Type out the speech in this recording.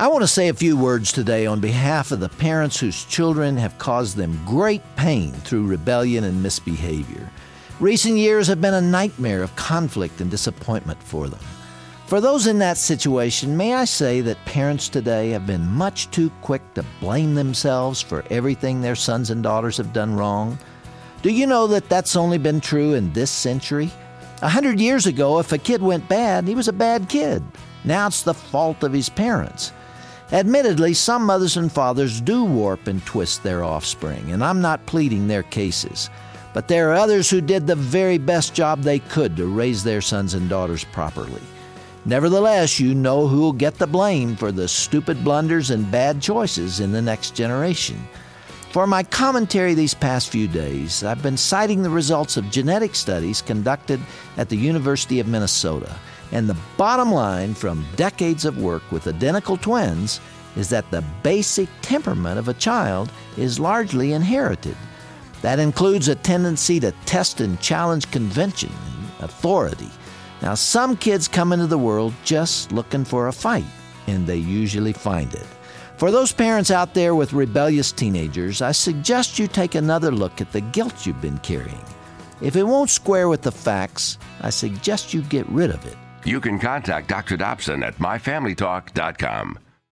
I want to say a few words today on behalf of the parents whose children have caused them great pain through rebellion and misbehavior. Recent years have been a nightmare of conflict and disappointment for them. For those in that situation, may I say that parents today have been much too quick to blame themselves for everything their sons and daughters have done wrong? Do you know that that's only been true in this century? 100 years ago, if a kid went bad, he was a bad kid. Now it's the fault of his parents. Admittedly, some mothers and fathers do warp and twist their offspring, and I'm not pleading their cases. But there are others who did the very best job they could to raise their sons and daughters properly. Nevertheless, you know who will get the blame for the stupid blunders and bad choices in the next generation. For my commentary these past few days, I've been citing the results of genetic studies conducted at the University of Minnesota. And the bottom line from decades of work with identical twins is that the basic temperament of a child is largely inherited. That includes a tendency to test and challenge convention and authority. Now, some kids come into the world just looking for a fight, and they usually find it. For those parents out there with rebellious teenagers, I suggest you take another look at the guilt you've been carrying. If it won't square with the facts, I suggest you get rid of it. You can contact Dr. Dobson at myfamilytalk.com.